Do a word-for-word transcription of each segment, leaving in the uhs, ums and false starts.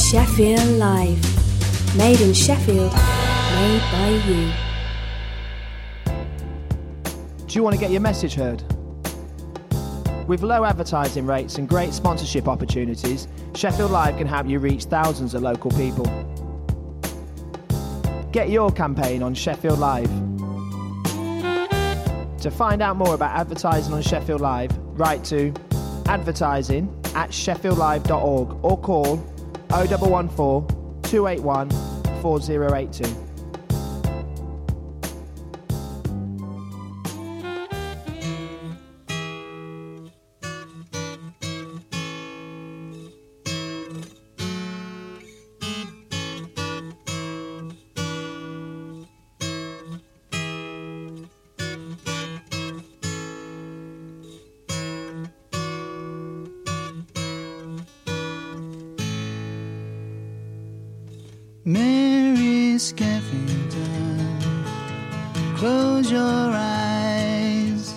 Sheffield Live. Made in Sheffield, made by you. Do you want to get your message heard? With low advertising rates and great sponsorship opportunities, Sheffield Live can help you reach thousands of local people. Get your campaign on Sheffield Live. To find out more about advertising on Sheffield Live, write to advertising at sheffield live dot org or call oh one one four, two eight one, four oh eight two. Mary Skeffington, close your eyes.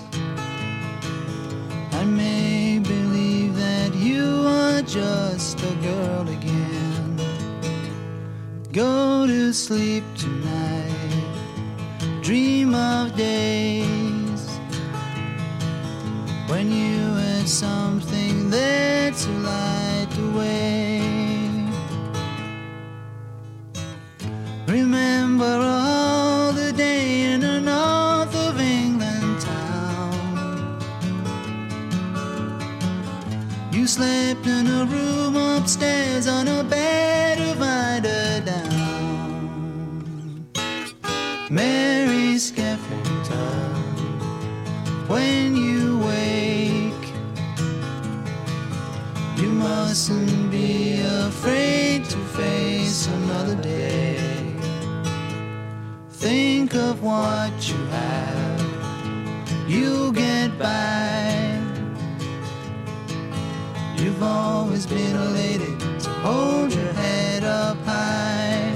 I may believe that you are just a girl again. Go to sleep tonight, dream of days when you had something there to light the way. Remember all the day in a north of England town. You slept in a room upstairs on a bed of eider down. Mary Skeffington, when you wake, you mustn't be afraid to face another day. Think of what you have, you'll get by. You've always been a lady, so hold your head up high.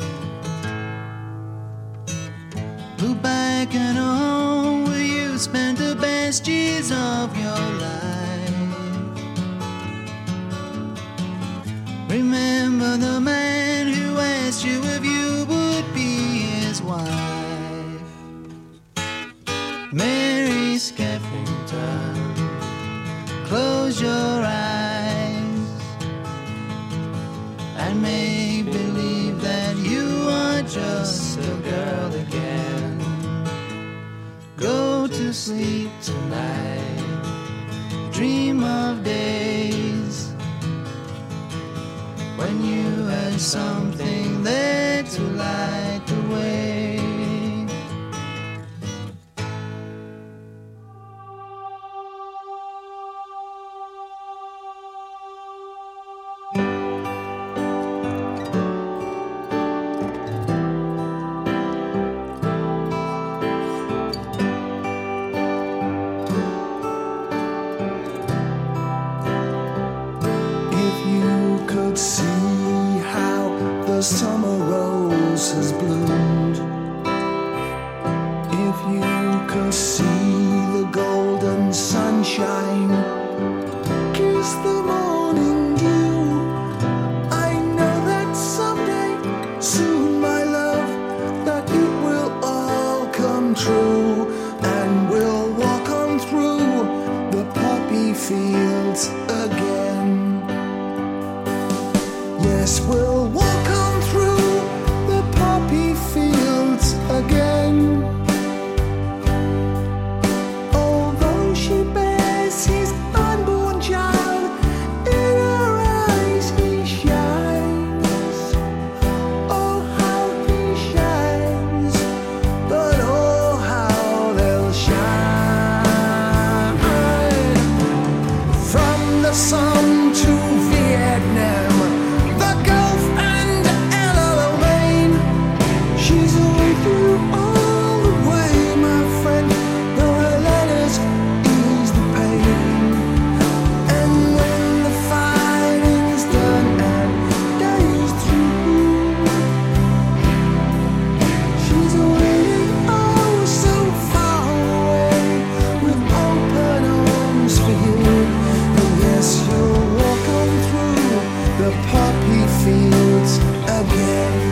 Look back at a home where you spent the best years of your life. Remember the man who asked you if you would be his wife. Mary Skeffington, close your eyes and make believe that you are just a girl again. Go to sleep tonight, dream of days when you had something there to light the way. Summer rose has bloomed. If you could see the golden sunshine, kiss the morning dew. I know that someday, soon, my love, that it will all come true, and we'll walk on through the poppy fields again. Yes, we'll walk on the poppy fields again. Although she bears his unborn child, in her eyes he shines. Oh, how he shines, but oh, how they'll shine. From the sun to Vietnam, the Gulf and poppy fields again.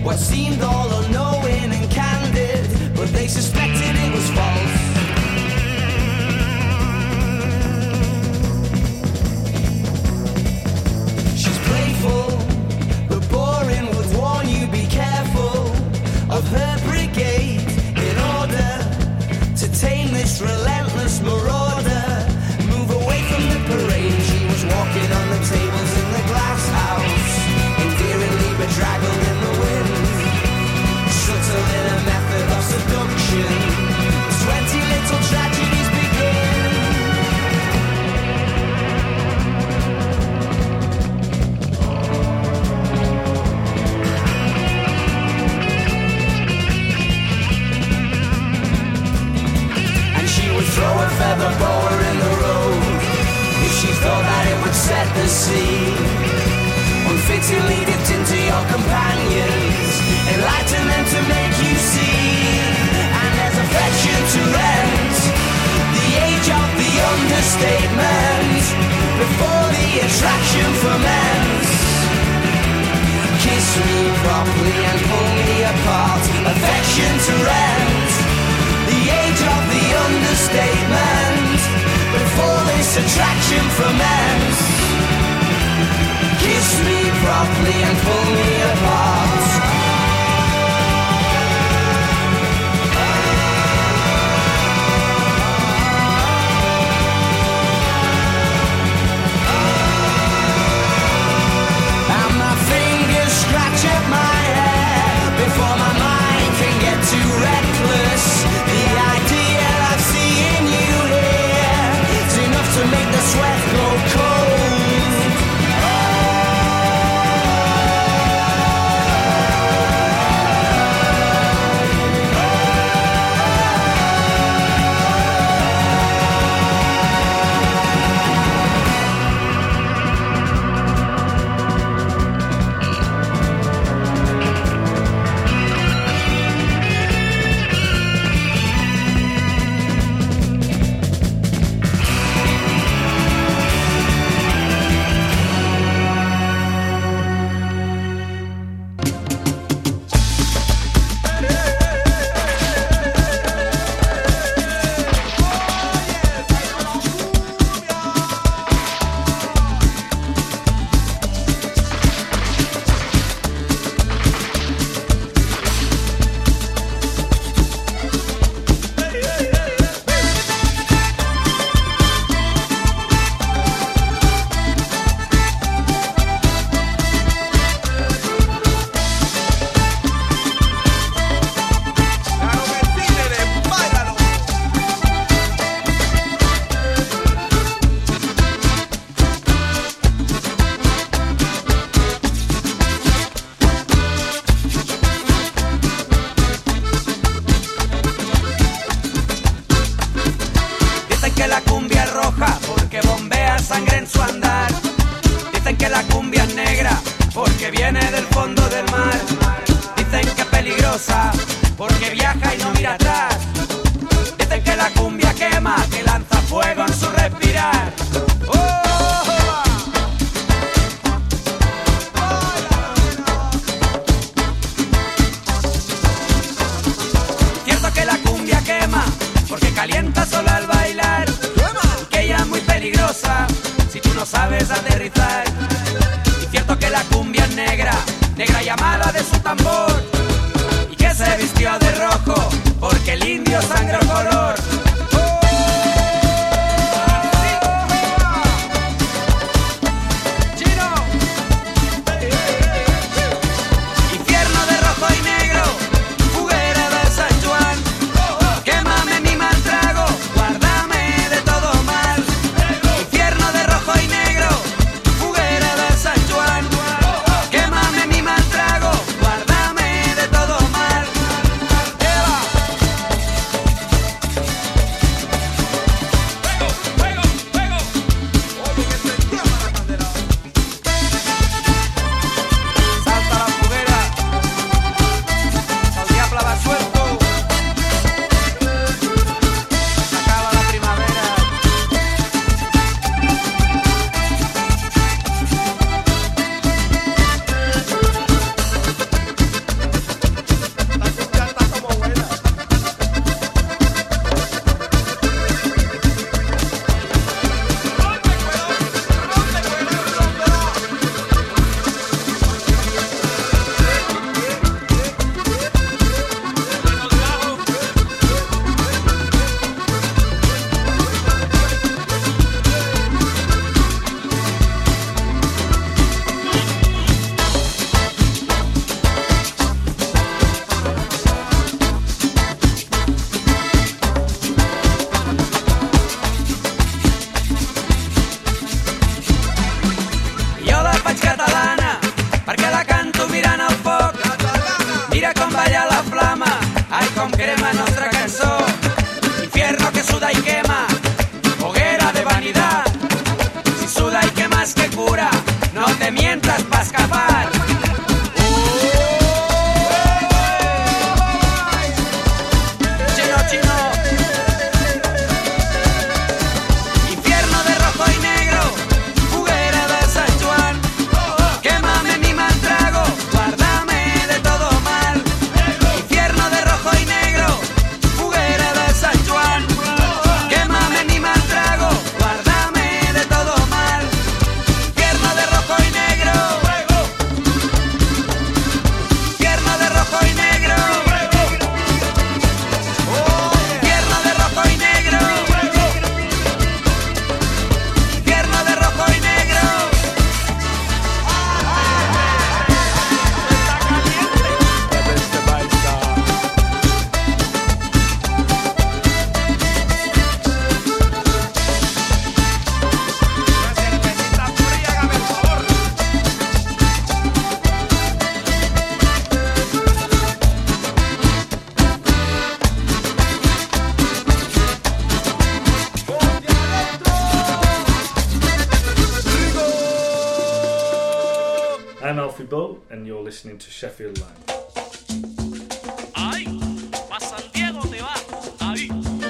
what seemed all unknowing and candid, but they suspected it was false. She's playful, but boring, would warn you be careful of her brigade in order to tame this relentless marauder. Move away from the parade. She was walking on the tables in the glass house, endearingly bedraggled in the wind, subtle in a method of seduction. Twenty little tragedies begin. And she would throw a feather boa in the road if she thought that it would set the scene. Unfittingly dipped into your companions, enlighten them to make you see. And there's affection to rent, the age of the understatement, before the attraction ferments. Kiss me properly and pull me apart. Affection to rent, the age of the understatement, before this attraction ferments. Kiss me properly and pull me apart. And my fingers scratch at my hair before my mind can get too reckless. The idea of seeing you here is enough to make the sweat go cold. escapar. Chino, chino. Infierno de rojo y negro, juguera de San Juan. Quémame mi mal trago, guárdame de todo mal. Infierno de rojo y negro, juguera de San Juan. Quémame mi mal trago, guárdame de todo mal. Infierno de rojo y negro, infierno de rojo y negro, infierno de rojo y negro, infierno de rojo y negro. I'm Alfie Bow, and you're listening to Sheffield Live. Ay, pa' San Diego te vas. Ahí.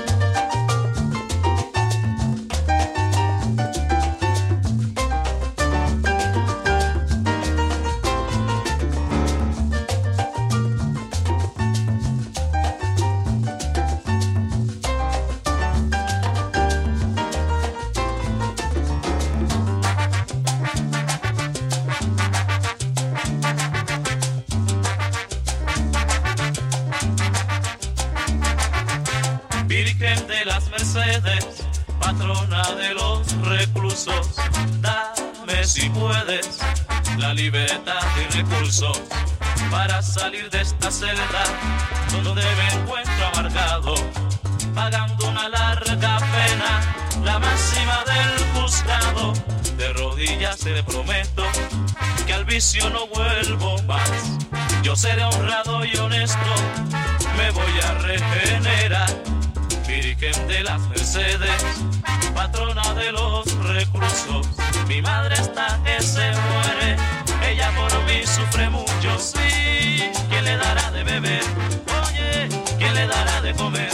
Virgen de las Mercedes, patrona de los reclusos, dame si puedes la libertad y recursos para salir de esta celda donde me encuentro amargado, pagando una larga pena, la máxima del juzgado. De rodillas te prometo que al vicio no vuelvo más. Yo seré honrado y honesto, me voy a regenerar. Virgen de las Mercedes, patrona de los reclusos, mi madre está que se muere, ella por mí sufre mucho, sí. ¿Quién le dará de beber? Oye, ¿quién le dará de comer?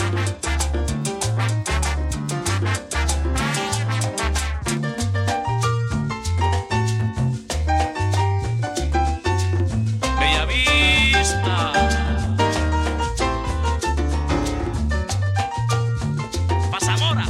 Bella Vista, Pasamora.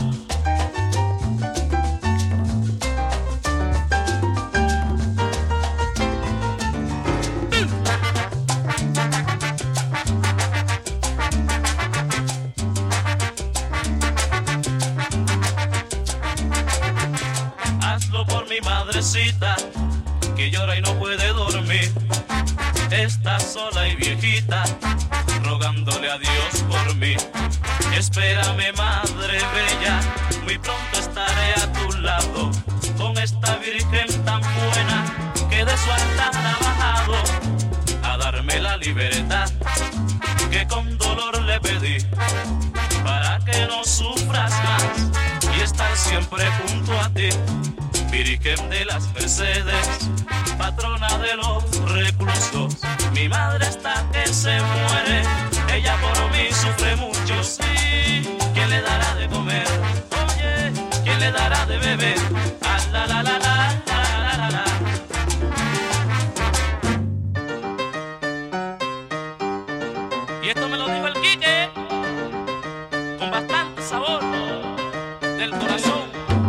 Hazlo por mi madrecita, que llora y no puede dormir. Está sola y viejita, rogándole a Dios por mí. Espérame, madre bella, muy pronto estaré a tu lado, con esta virgen tan buena que de su altar ha bajado a darme la libertad que con dolor le pedí, para que no sufras más y estar siempre junto a ti. Virgen de las Mercedes, patrona de los reclusos, mi madre está que se muere, ella por mí sufre mucho, sí. ¿Quién le dará de comer? Oye, ¿quién le dará de beber? Ah, la la la la la la la la. Y esto me lo dijo el Quique, con bastante sabor del corazón.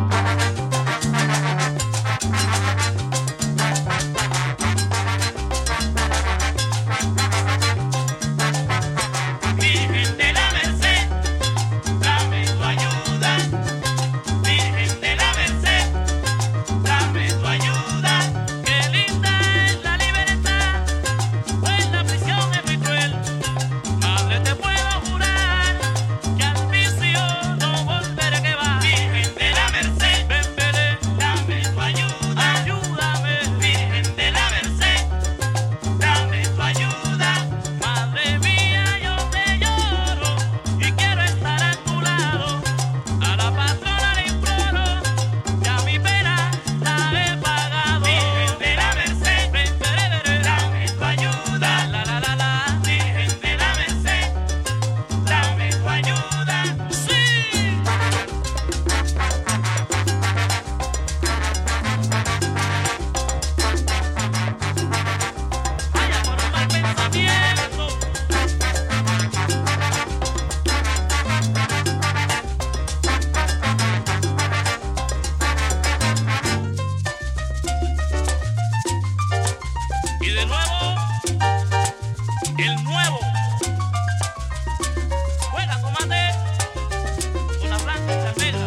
Virgen de la Merced, dame tu ayuda. Virgen de la Merced, dame tu ayuda. Qué linda es la libertad, pues la prisión es muy cruel. Madre de nuevo, el nuevo. Juega tomate, una blanca y cerveza.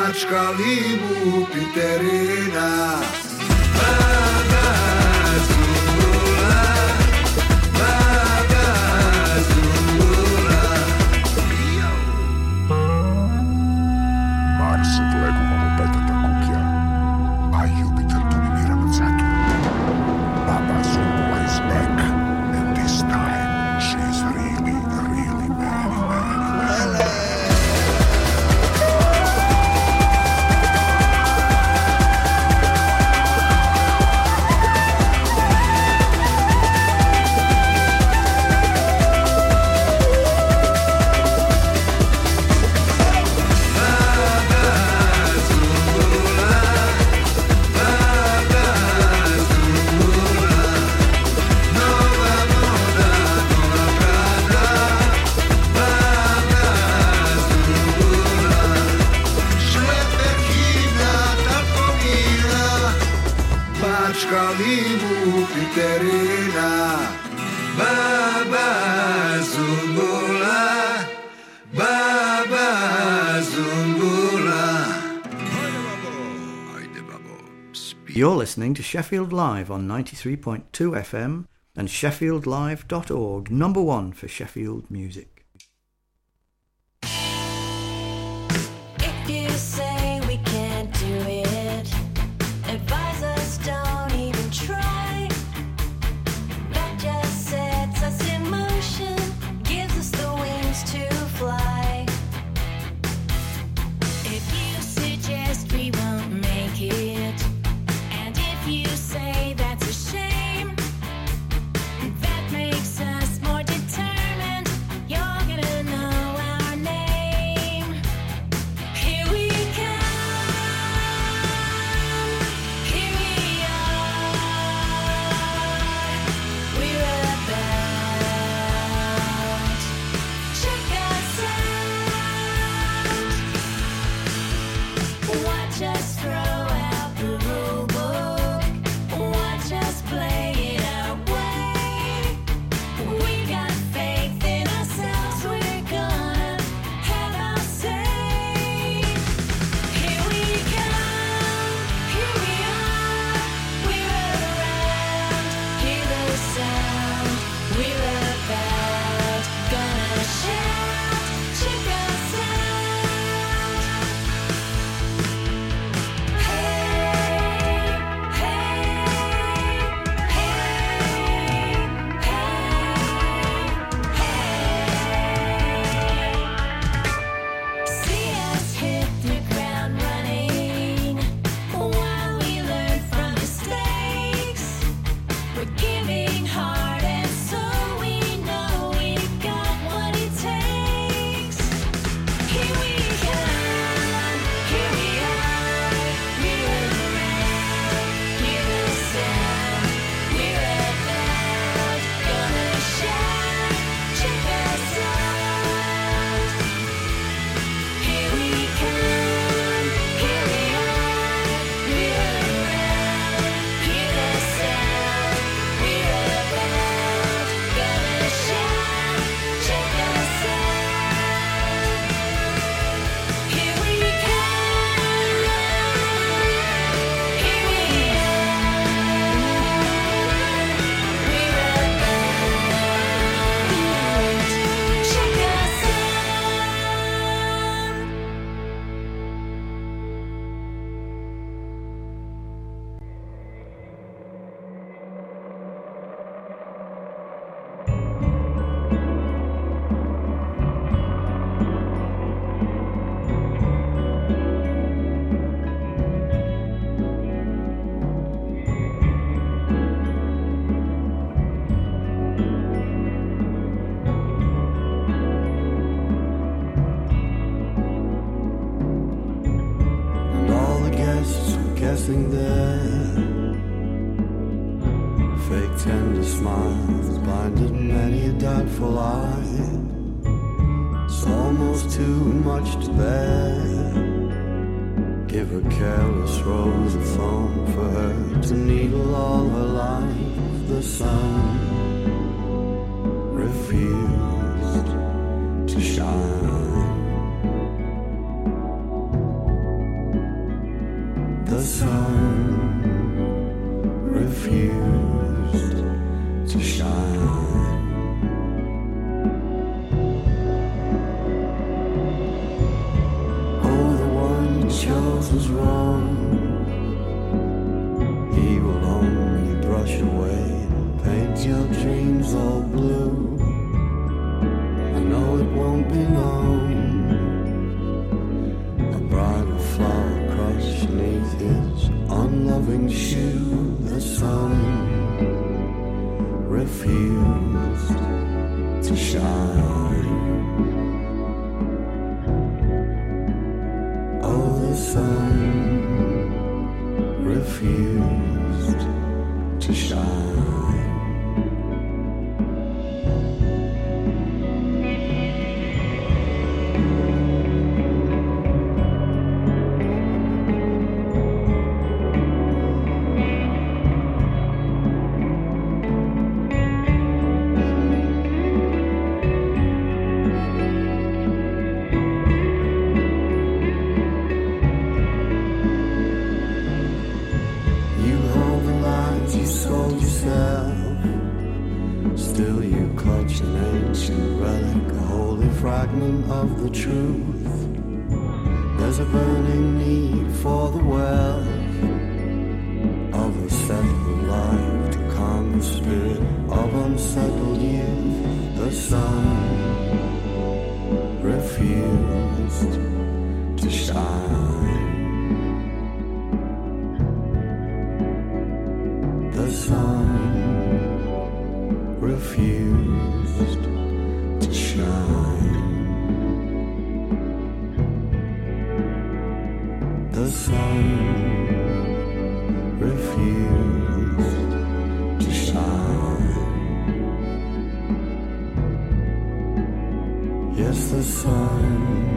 Bačkali mu Piterina. You're listening to Sheffield Live on ninety-three point two F M and sheffield live dot org, number one for Sheffield music. If you say we can't do it, advise us don't even try. That just sets us in motion, gives us the wings to fly. If you suggest we won't make it, you say that's a shame, that makes us more determined. You're gonna know our name. Here we come, here we are, we're about. Check us out, watch us throw out the rule book. Watch us play it our way. We got faith in ourselves. We're gonna have our say. Here we come, here we are. We're around, hear the sound. We're about, gonna shout. Check us out. Hey, see us hit the ground running while we learn from mistakes. We're giving heart and soul. We know we've got what it takes. Here we come, here we are. We're around, hear the sound. We're about, gonna shout. Check us out. Here we come, here we are. We're around, hear the sound. We're about, gonna shout. Check us out. Here we come, here we And all the guests were guessing there. Fake tender smiles blinded many a doubtful eye. It's almost too much to bear. Give a careless rose a thorn for her to needle all her life. The sun refused. 'Cause sun refused to shine. Oh, the one you chose was wrong. He will only brush away, paint your dreams all blue. I know it won't be long. A bridal flower crushed beneath his unloving shoe. The sun refused to shine. Oh, the sun refused to shine. Of the truth, there's a burning need for the wealth of a settled life to calm the spirit of unsettled youth. The sun refused to shine. The sun refused to shine. The sun refused to shine. Yes, the sun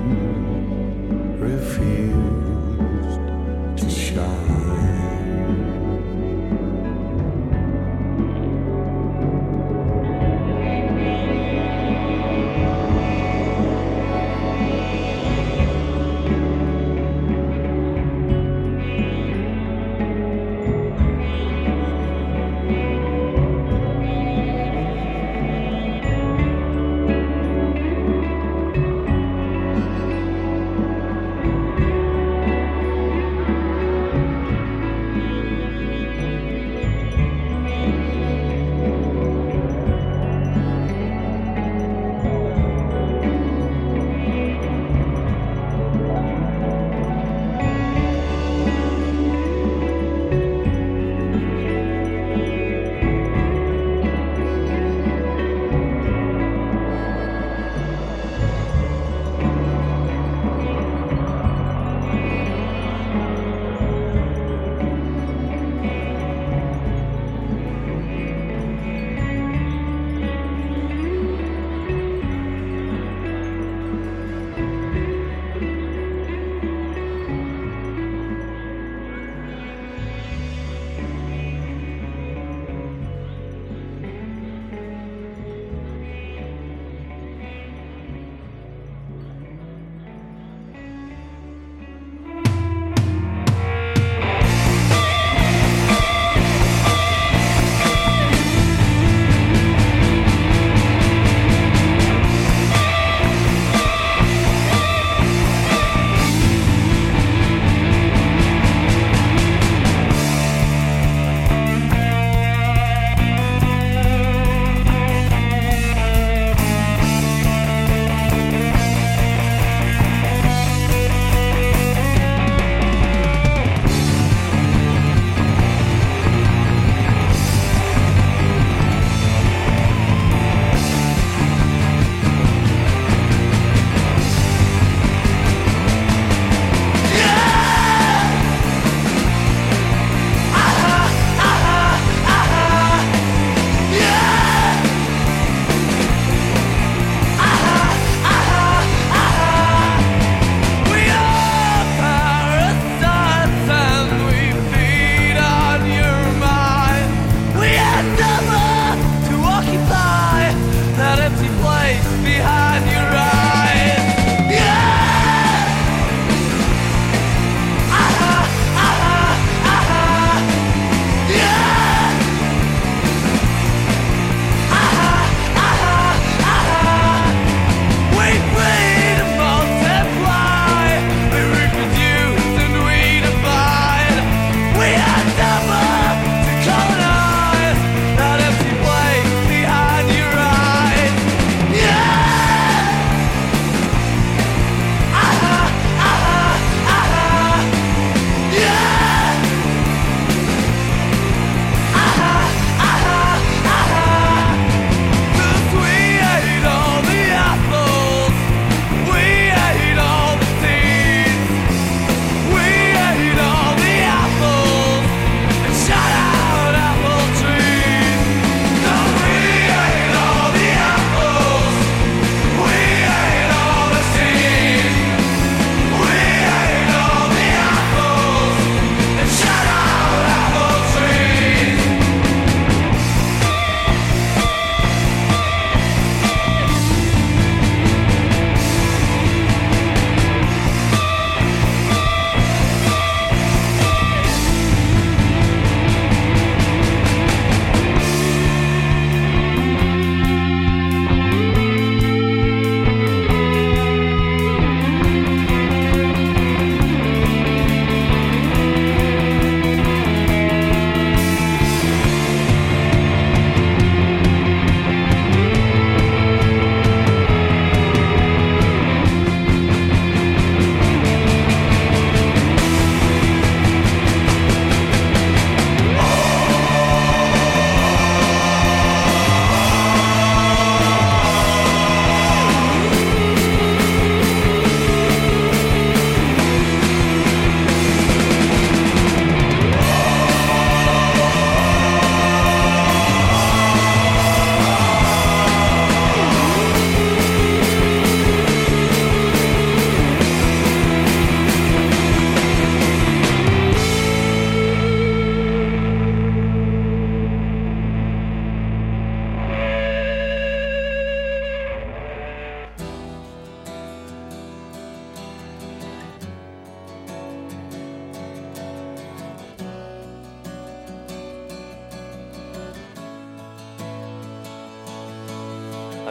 refused to shine.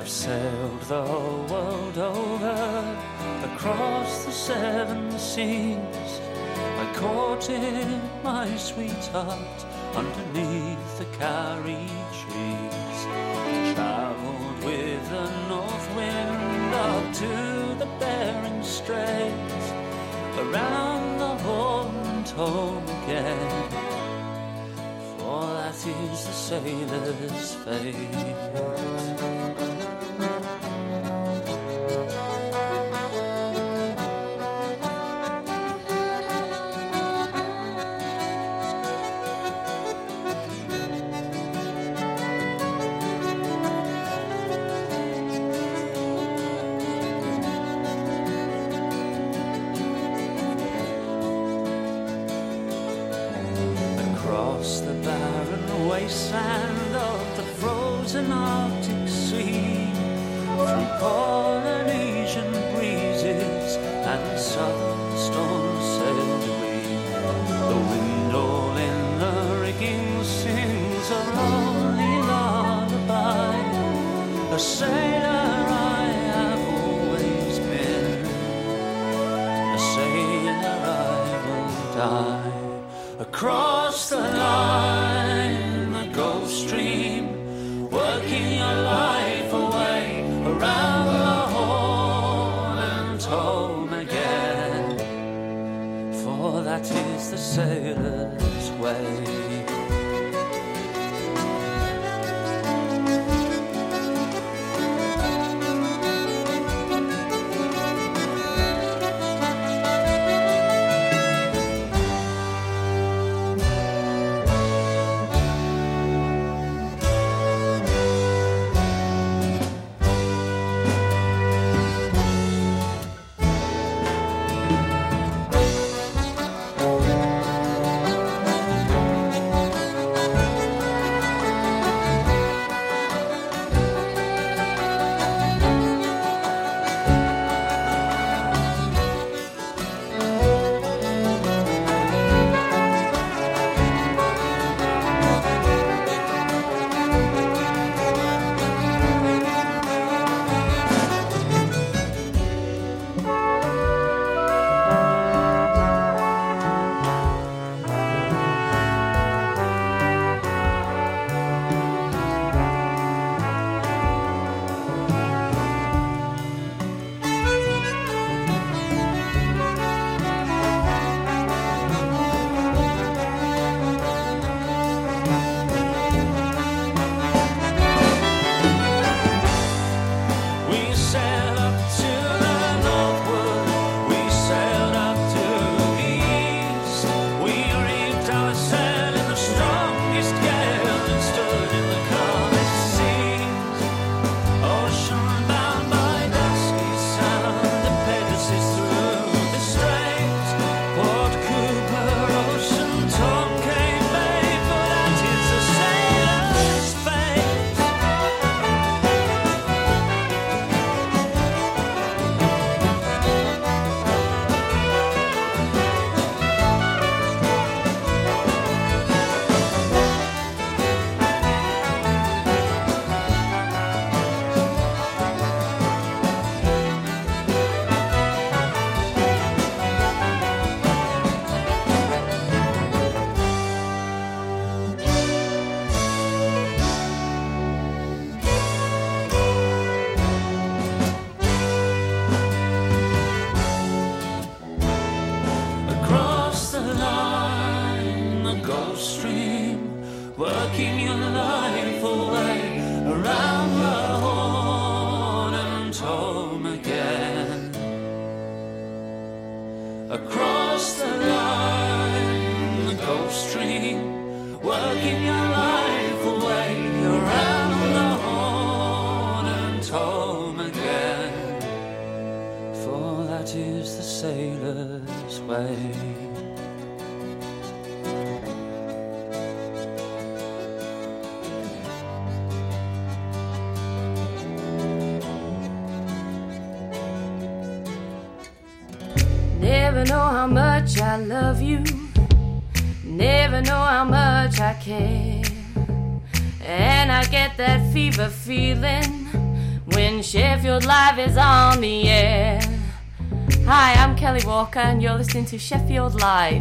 I've sailed the world over, across the seven seas. I courted my sweetheart underneath the Carrie trees. Travelled with the north wind up to the Bering Straits, around the Horn and home again, for that is the sailor's fate. Wasteland of the frozen Arctic Sea, through Polynesian breezes and southern storms sailed we. The wind all in the rigging sings a lonely lullaby. A sailor I have always been, a sailor I will die. Across the line, the Gulf Stream, working your life away, around the Horn and home again, for that is the sailor's way. Never know how much I love you, never know how much I care, and I get that fever feeling when Sheffield Live is on the air. Hi, I'm Kelly Walker and you're listening to Sheffield Live.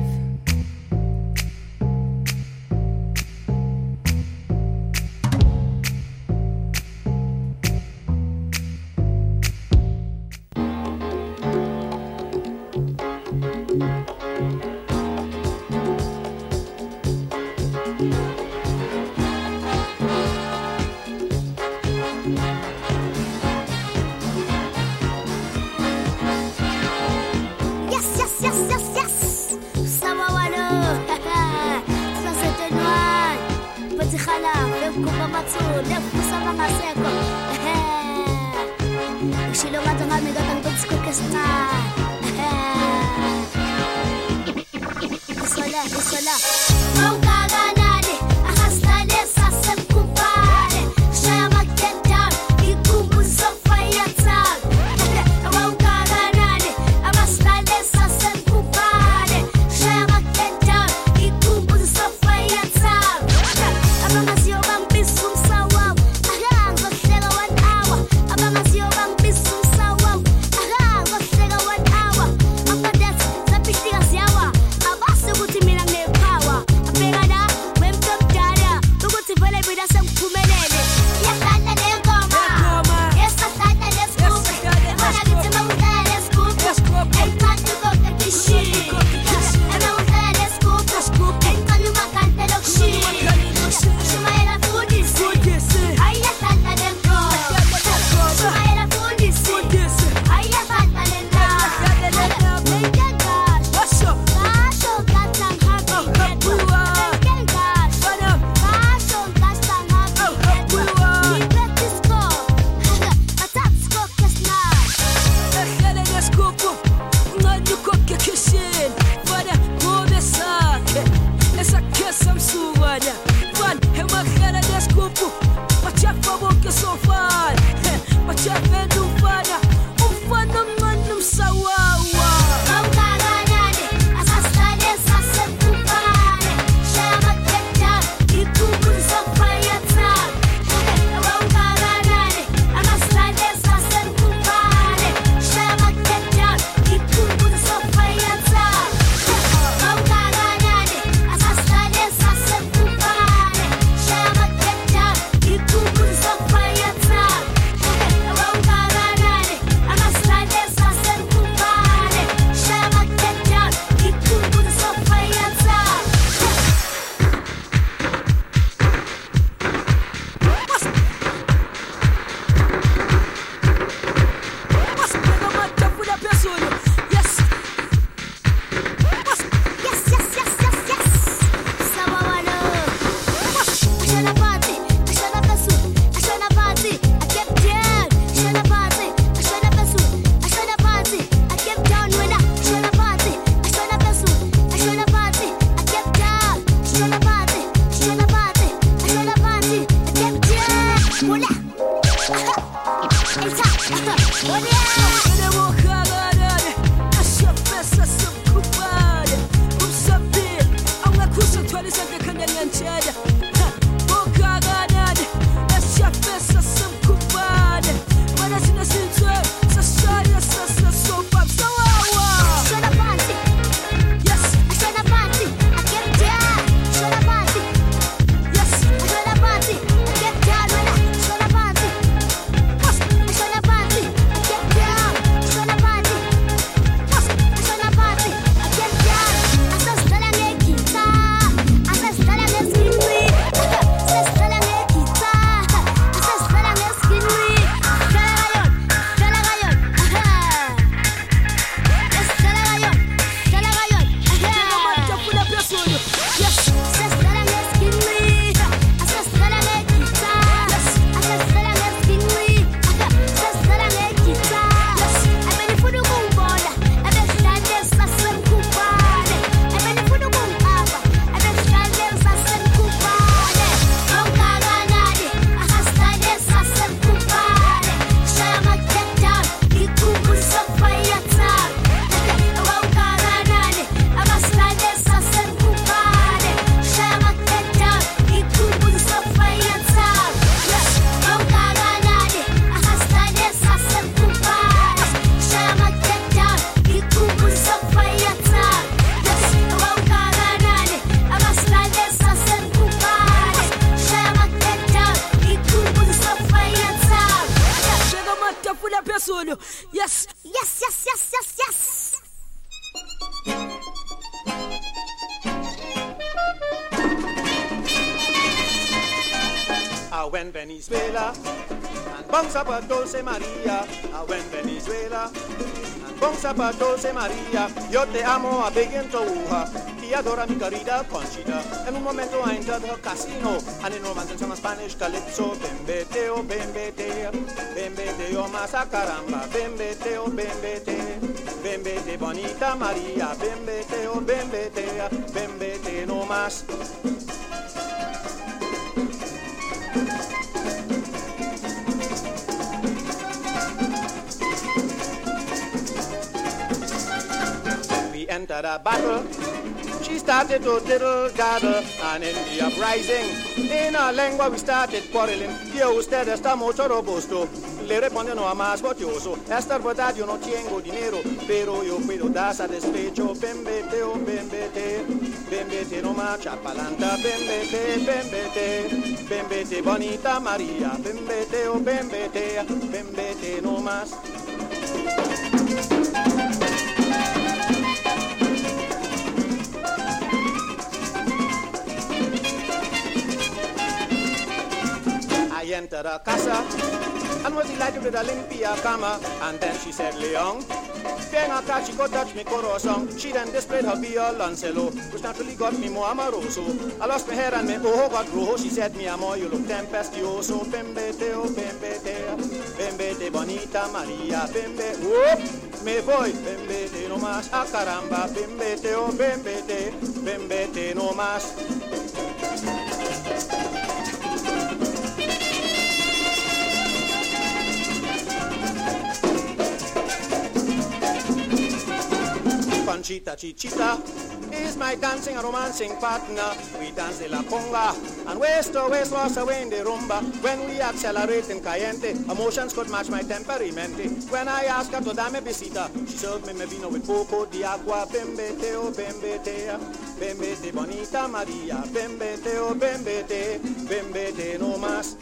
Queen. en Venezuela, and bounce up a Dulce Maria, ah, en Venezuela, and bounce up a Dulce Maria. Yo te amo a big into uha, y adora mi querida Conchita. En un momento I entered her casino, and in romance in Spanish calypso, bembeteo, bembeteo, bembeteo masa caramba, bembeteo, bembeteo, bembete bonita Maria, bembeteo, bembetea, bembete no más. We entered a battle. She started to diddle daddle, and in the uprising, in our lengua we started quarreling. Yo usted está mucho robusto, le responde no a más botioso. Esta verdad yo no tengo dinero, pero yo puedo dar satisfecho. Bembeteo, bembete, bembete no marcha palanta. Bembete, bembete, bembete bonita María. Bembeteo, bembete, bembete no más. I entered her casa and was delighted with a limpia cama. And then she said, Leon, ven acá, chico, touch me corazón. She then displayed her violoncelo, which naturally got me more amoroso. I lost my hair and my ojo got rojo. She said, mi amor, you look tempestuoso. Bembeteo, bembeteo, bembete bonita María. Bembe, whoop, me voy. Bembete no más, ah caramba. Bembeteo, bembete, bembete no más. Conchita Chichita is my dancing and romancing partner. We dance de la conga and waist to waist was away in the rumba. When we accelerate in caliente, emotions could match my temperamento. When I ask her to dame visita, she served me me vino with poco de agua. Bembeteo, bembetea, bembete bonita Maria. Bembeteo, bembete, bembete no más.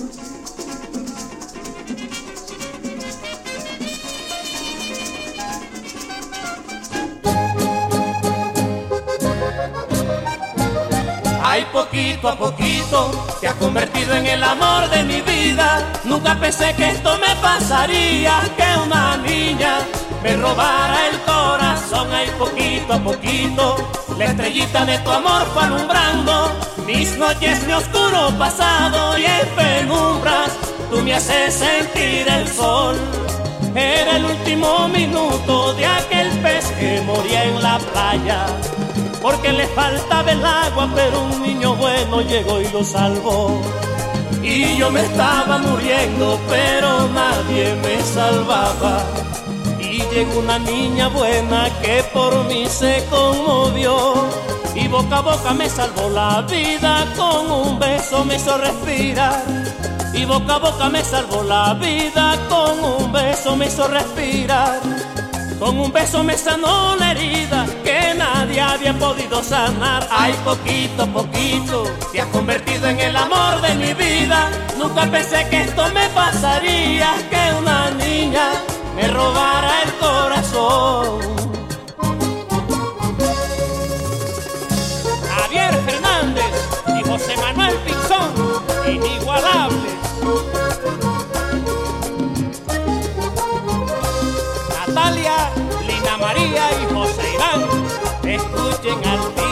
Ay, poquito a poquito te has convertido en el amor de mi vida. Nunca pensé que esto me pasaría, que una niña me robara el corazón. Ay, poquito a poquito la estrellita de tu amor fue alumbrando mis noches, mi oscuro pasado, y en penumbras tú me haces sentir el sol. Era el último minuto de aquel pez que moría en la playa, porque le faltaba el agua, pero un niño bueno llegó y lo salvó. Y yo me estaba muriendo, pero nadie me salvaba. Y llegó una niña buena que por mí se conmovió, y boca a boca me salvó la vida, con un beso me hizo respirar. Y boca a boca me salvó la vida, con un beso me hizo respirar. Con un beso me sanó la herida que nadie había podido sanar. Ay, poquito a poquito te has convertido en el amor de mi vida. Nunca pensé que esto me pasaría, que una niña me robara el corazón. Javier Fernández y José Manuel Pinzón, inigualables. Natalia, Lina María y José Iván, escuchen al